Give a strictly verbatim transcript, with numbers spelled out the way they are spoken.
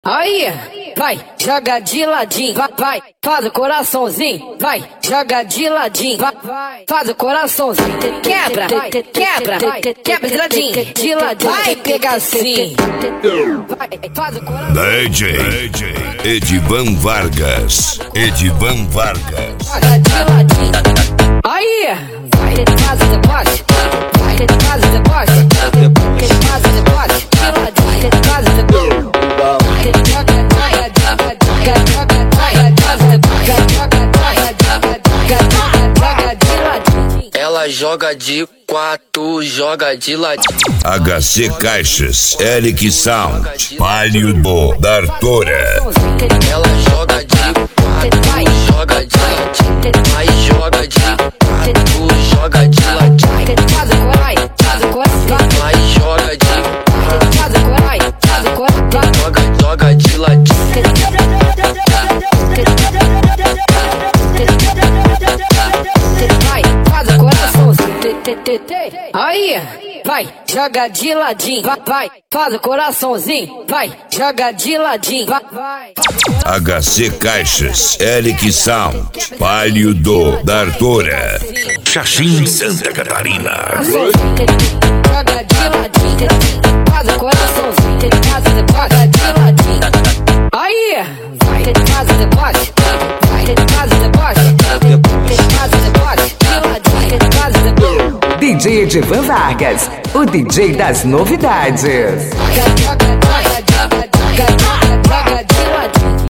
Aí, vai, joga de ladinho, vai, vai, faz o coraçãozinho, vai, joga de ladinho, vai, vai, faz o coraçãozinho, quebra, quebra, quebra de ladinho, de ladinho, vai pegar assim, vai, faz o coração. D J, D J Edivan Vargas, Edivan Vargas. Joga de ladinho, aí, vai, faz o deboche, vai, faz o deboche, faz o deboche, de ladinho, faz o deboche. Ela joga de quatro, joga de ladinho. H C Caixas, Eric Sound, Palio da Artora. Ela joga de quatro, joga de ladinho. Aí joga de quatro, joga de ladinho. Aí joga de quatro, joga, joga de ladinho. Aí, vai, joga de ladinho, vai, vai, faz o coraçãozinho, vai, joga de ladinho, vai, vai. H C Caixas, Eric Sound, Palio da Artora. Xaxim, Santa Catarina. Joga de ladinho, faz o coraçãozinho, faz o deboche de ladinho. Aí, vai, faz o deboche, vai, faz o deboche, faz o deboche de ladinho, faz o deboche. D J Edivan Vargas, o D J das novidades. Joga, joga, joga.